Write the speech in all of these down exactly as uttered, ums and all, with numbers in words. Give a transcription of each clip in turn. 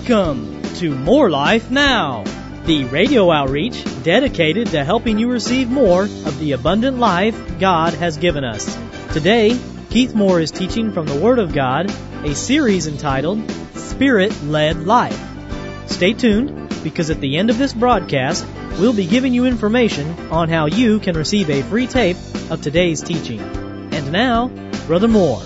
Welcome to More Life Now, the radio outreach dedicated to helping you receive more of the abundant life God has given us. Today, Keith Moore is teaching from the Word of God, a series entitled Spirit-Led Life. Stay tuned, because at the end of this broadcast, we'll be giving you information on how you can receive a free tape of today's teaching. And now, Brother Moore.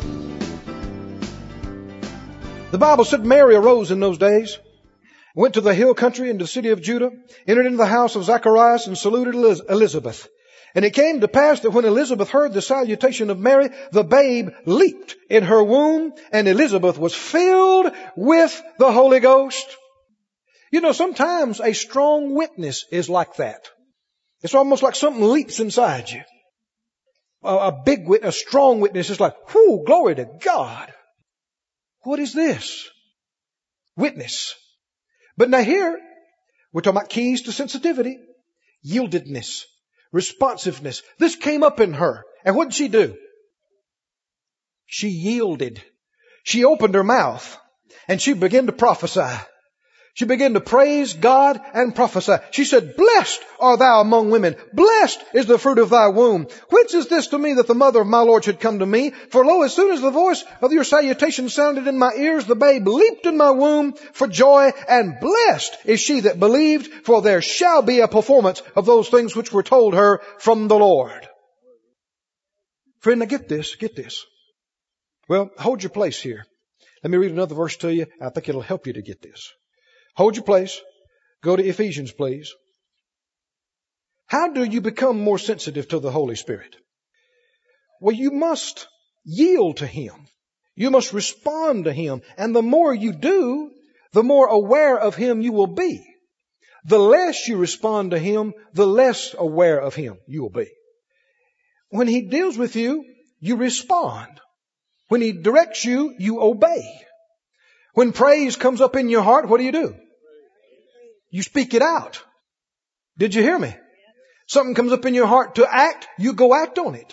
The Bible said Mary arose in those days, went to the hill country into the city of Judah, entered into the house of Zacharias, and saluted Elizabeth. And it came to pass that when Elizabeth heard the salutation of Mary, the babe leaped in her womb, and Elizabeth was filled with the Holy Ghost. You know, sometimes a strong witness is like that. It's almost like something leaps inside you. A, a big witness, a strong witness is like, whoo, glory to God. What is this? Witness. But now here, we're talking about keys to sensitivity, yieldedness, responsiveness. This came up in her. And what did she do? She yielded. She opened her mouth and she began to prophesy. She began to praise God and prophesy. She said, blessed art thou among women. Blessed is the fruit of thy womb. Whence is this to me that the mother of my Lord should come to me? For lo, as soon as the voice of your salutation sounded in my ears, the babe leaped in my womb for joy, and blessed is she that believed, for there shall be a performance of those things which were told her from the Lord. Friend, now get this, get this. Well, hold your place here. Let me read another verse to you. I think it'll help you to get this. Hold your place. Go to Ephesians, please. How do you become more sensitive to the Holy Spirit? Well, you must yield to Him. You must respond to Him. And the more you do, the more aware of Him you will be. The less you respond to Him, the less aware of Him you will be. When He deals with you, you respond. When He directs you, you obey. When praise comes up in your heart, what do you do? You speak it out. Did you hear me? Something comes up in your heart to act, you go act on it.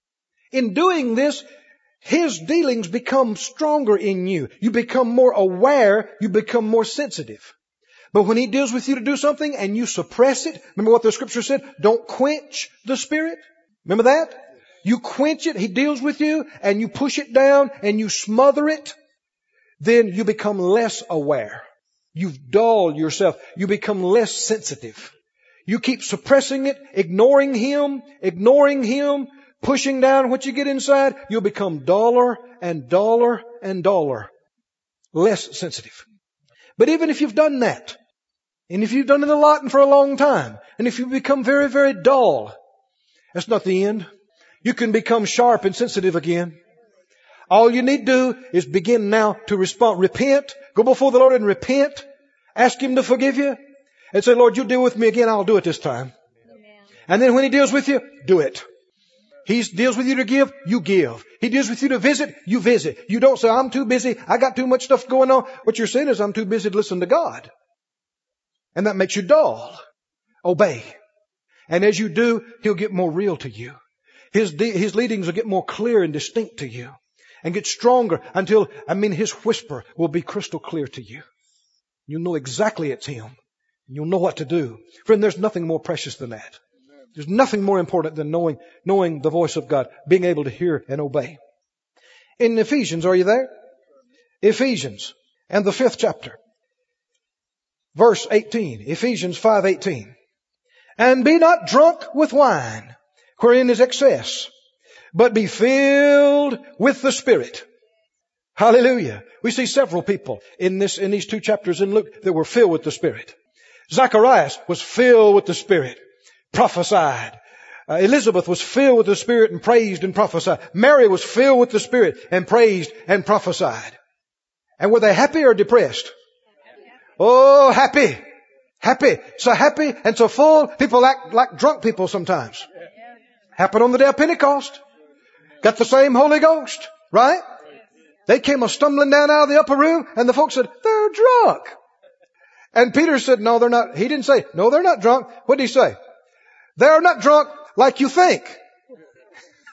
In doing this, His dealings become stronger in you. You become more aware, you become more sensitive. But when He deals with you to do something and you suppress it, remember what the Scripture said? Don't quench the Spirit. Remember that? You quench it, He deals with you, and you push it down and you smother it. Then you become less aware. You've dulled yourself. You become less sensitive. You keep suppressing it, ignoring Him, ignoring Him, pushing down what you get inside. You'll become duller and duller and duller. Less sensitive. But even if you've done that, and if you've done it a lot and for a long time, and if you become very, very dull, that's not the end. You can become sharp and sensitive again. All you need to do is begin now to respond. Repent. Go before the Lord and repent. Ask Him to forgive you. And say, Lord, you deal with me again. I'll do it this time. Amen. And then when He deals with you, do it. He deals with you to give, you give. He deals with you to visit, you visit. You don't say, I'm too busy. I got too much stuff going on. What you're saying is, I'm too busy to listen to God. And that makes you dull. Obey. And as you do, He'll get more real to you. His, de- his leadings will get more clear and distinct to you. And get stronger until, I mean, His whisper will be crystal clear to you. You'll know exactly it's Him. You'll know what to do. Friend, there's nothing more precious than that. There's nothing more important than knowing, knowing the voice of God, being able to hear and obey. In Ephesians, are you there? Ephesians, and the fifth chapter. Verse eighteen, Ephesians five eighteen. And be not drunk with wine, wherein is excess, but be filled with the Spirit. Hallelujah. We see several people in this, in these two chapters in Luke that were filled with the Spirit. Zacharias was filled with the Spirit, prophesied. Uh, Elizabeth was filled with the Spirit and praised and prophesied. Mary was filled with the Spirit and praised and prophesied. And were they happy or depressed? Oh, happy. Happy. So happy and so full, people act like drunk people sometimes. Happened on the day of Pentecost. Got the same Holy Ghost, right? They came a stumbling down out of the upper room and the folks said, they're drunk. And Peter said, no, they're not. He didn't say, no, they're not drunk. What did he say? They're not drunk like you think.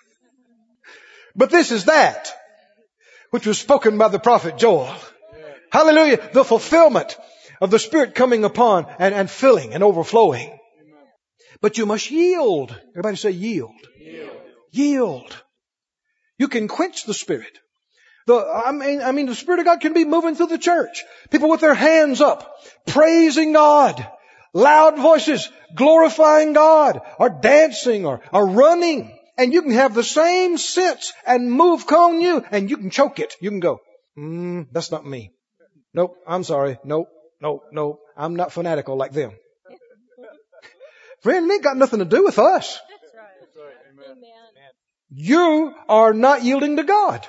But this is that which was spoken by the prophet Joel. Hallelujah. The fulfillment of the Spirit coming upon and, and filling and overflowing. But you must yield. Everybody say yield. Yield. Yield. You can quench the Spirit. The, I mean, I mean, the Spirit of God can be moving through the church. People with their hands up, praising God, loud voices, glorifying God, or dancing, or, or running. And you can have the same sense and move on you, and you can choke it. You can go, mm, that's not me. Nope, I'm sorry. Nope, nope, nope. I'm not fanatical like them. Friend, it ain't got nothing to do with us. That's right. Amen. You are not yielding to God.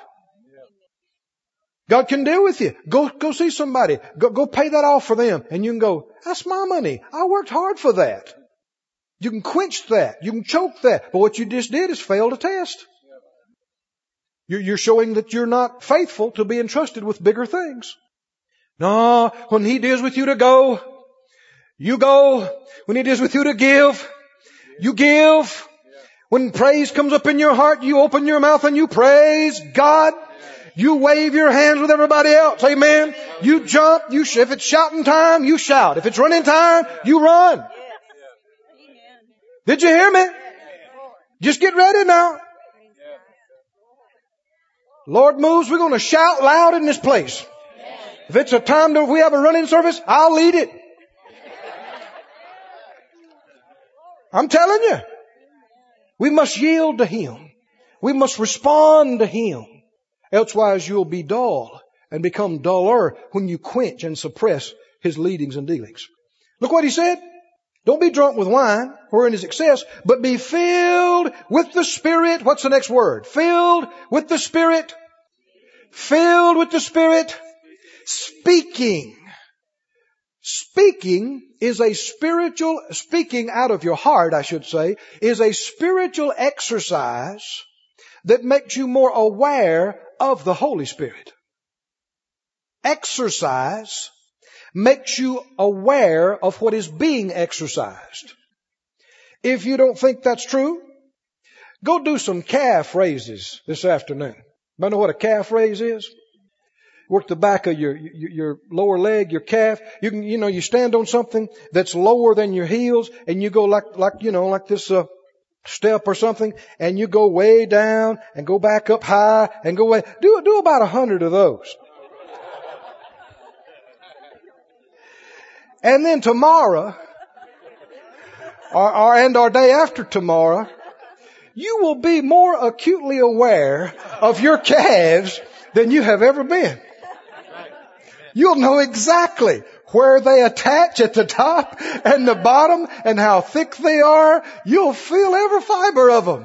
God can deal with you. Go, go see somebody. Go, go pay that off for them. And you can go, that's my money. I worked hard for that. You can quench that. You can choke that. But what you just did is fail to test. You're, you're showing that you're not faithful to be entrusted with bigger things. No, when He deals with you to go, you go. When He deals with you to give, you give. When praise comes up in your heart, you open your mouth and you praise God. You wave your hands with everybody else. Amen. You jump. You sh- if it's shouting time, you shout. If it's running time, you run. Did you hear me? Just get ready now. Lord moves, we're going to shout loud in this place. If it's a time that we have a running service, I'll lead it. I'm telling you. We must yield to Him. We must respond to Him. Elsewise you'll be dull and become duller when you quench and suppress His leadings and dealings. Look what He said. Don't be drunk with wine, wherein is excess, but be filled with the Spirit. What's the next word? Filled with the Spirit. Filled with the Spirit. Speaking. Speaking is a spiritual, speaking out of your heart, I should say, is a spiritual exercise that makes you more aware of the Holy Spirit. Exercise makes you aware of what is being exercised. If you don't think that's true, go do some calf raises this afternoon. You know what a calf raise is? Work the back of your, your, your lower leg, your calf. You can, you know, you stand on something that's lower than your heels and you go like, like, you know, like this, uh, step or something, and you go way down and go back up high and go way. Do, do about a hundred of those. And then tomorrow, or, or, and our day after tomorrow, you will be more acutely aware of your calves than you have ever been. You'll know exactly where they attach at the top and the bottom and how thick they are. You'll feel every fiber of them.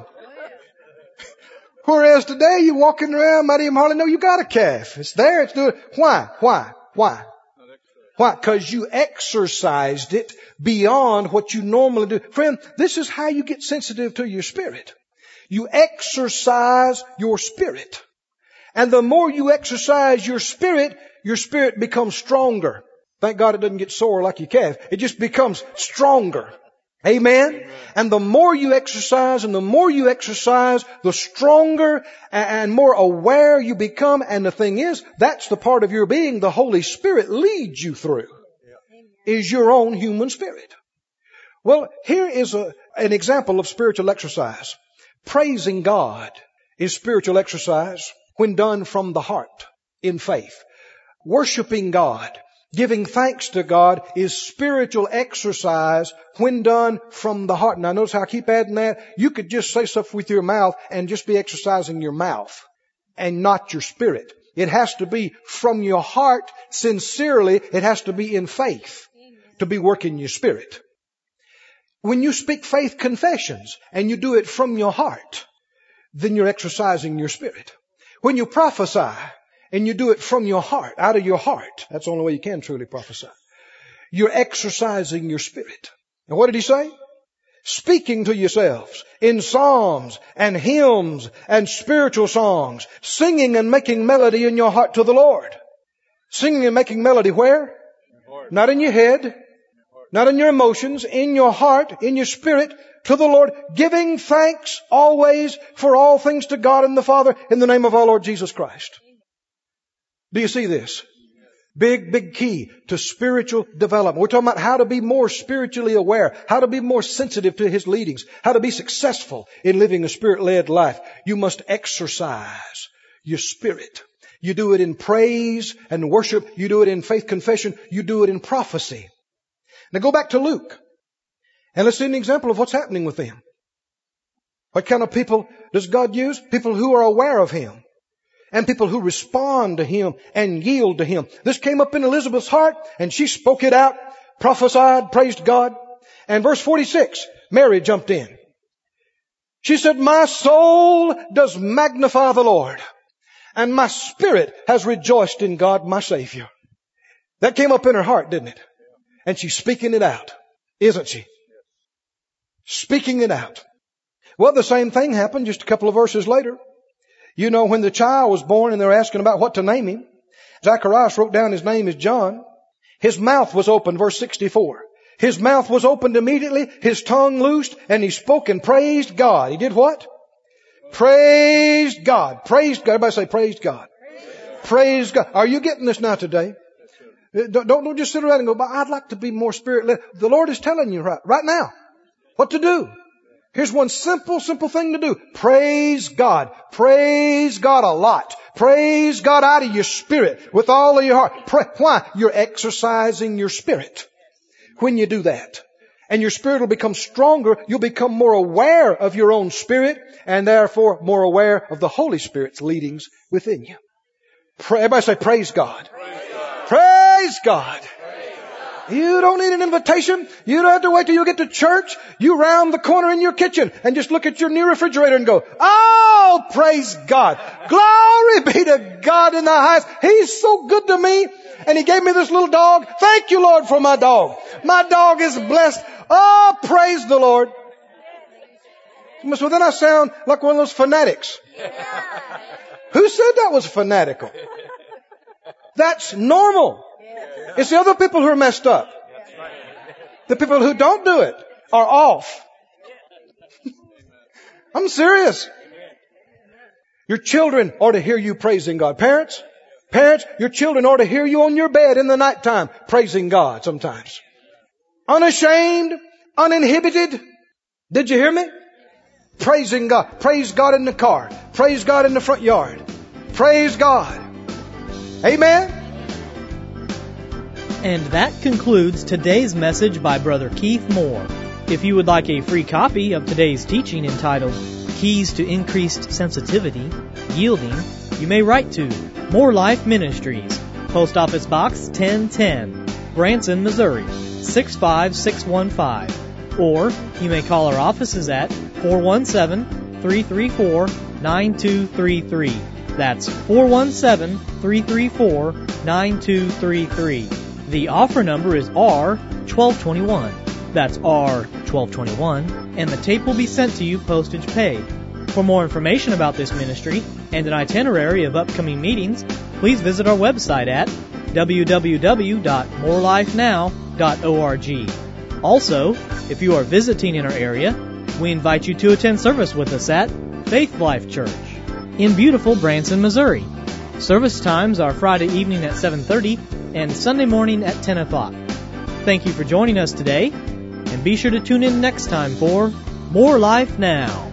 Whereas today you're walking around, might even hardly know you got a calf. It's there, it's doing. Why? Why? Why? Why? Because you exercised it beyond what you normally do. Friend, this is how you get sensitive to your spirit. You exercise your spirit. And the more you exercise your spirit, your spirit becomes stronger. Thank God it doesn't get sore like your calf. It just becomes stronger. Amen? Amen. And the more you exercise and the more you exercise, the stronger and more aware you become. And the thing is, that's the part of your being the Holy Spirit leads you through. Yeah. Is your own human spirit. Well, here is a, an example of spiritual exercise. Praising God is spiritual exercise when done from the heart in faith. Worshiping God, giving thanks to God is spiritual exercise when done from the heart. Now notice how I keep adding that. You could just say stuff with your mouth and just be exercising your mouth and not your spirit. It has to be from your heart sincerely. It has to be in faith to be working your spirit. When you speak faith confessions and you do it from your heart, then you're exercising your spirit. When you prophesy and you do it from your heart, out of your heart, that's the only way you can truly prophesy. You're exercising your spirit. And what did he say? Speaking to yourselves in psalms and hymns and spiritual songs, singing and making melody in your heart to the Lord. Singing and making melody where? Not in your head, not in your emotions, in your heart, in your spirit, to the Lord, giving thanks always for all things to God and the Father in the name of our Lord Jesus Christ. Do you see this? Big, big key to spiritual development. We're talking about how to be more spiritually aware, how to be more sensitive to His leadings, how to be successful in living a Spirit-led life. You must exercise your spirit. You do it in praise and worship. You do it in faith confession. You do it in prophecy. Now go back to Luke and let's see an example of what's happening with them. What kind of people does God use? People who are aware of Him. And people who respond to Him and yield to Him. This came up in Elizabeth's heart and she spoke it out, prophesied, praised God. And verse forty-six, Mary jumped in. She said, my soul does magnify the Lord, and my spirit has rejoiced in God my Savior. That came up in her heart, didn't it? And she's speaking it out, isn't she? Speaking it out. Well, the same thing happened just a couple of verses later. You know, when the child was born and they were asking about what to name him, Zacharias wrote down his name is John. His mouth was open, verse sixty-four. His mouth was opened immediately, his tongue loosed, and he spoke and praised God. He did what? Praised God. Praised God. Everybody say praised God. Praise God. Are you getting this now today? Don't, don't just sit around and go, but I'd like to be more spirit-led. The Lord is telling you right, right now what to do. Here's one simple, simple thing to do. Praise God. Praise God a lot. Praise God out of your spirit with all of your heart. Pray. Why? You're exercising your spirit when you do that. And your spirit will become stronger. You'll become more aware of your own spirit and therefore more aware of the Holy Spirit's leadings within you. Pray, everybody say praise God. Praise God. Praise God. You don't need an invitation. You don't have to wait till you get to church. You round the corner in your kitchen and just look at your new refrigerator and go, oh, praise God. Glory be to God in the highest. He's so good to me. And He gave me this little dog. Thank you, Lord, for my dog. My dog is blessed. Oh, praise the Lord. So then I sound like one of those fanatics. Who said that was fanatical? That's normal. It's the other people who are messed up. The people who don't do it are off. I'm serious. Your children ought to hear you praising God. Parents, parents, your children ought to hear you on your bed in the nighttime praising God sometimes. Unashamed, uninhibited. Did you hear me? Praising God. Praise God in the car. Praise God in the front yard. Praise God. Amen. And that concludes today's message by Brother Keith Moore. If you would like a free copy of today's teaching entitled Keys to Increased Sensitivity, Yielding, you may write to More Life Ministries, Post Office Box ten ten, Branson, Missouri, six five six one five. Or you may call our offices at four one seven, three three four, nine two three three. That's four one seven, three three four, nine two three three. The offer number is R twelve twenty-one. That's R twelve twenty-one, and the tape will be sent to you postage paid. For more information about this ministry and an itinerary of upcoming meetings, please visit our website at w w w dot more life now dot org. Also, if you are visiting in our area, we invite you to attend service with us at Faith Life Church in beautiful Branson, Missouri. Service times are Friday evening at seven thirty and Sunday morning at ten o'clock. Thank you for joining us today, and be sure to tune in next time for More Life Now.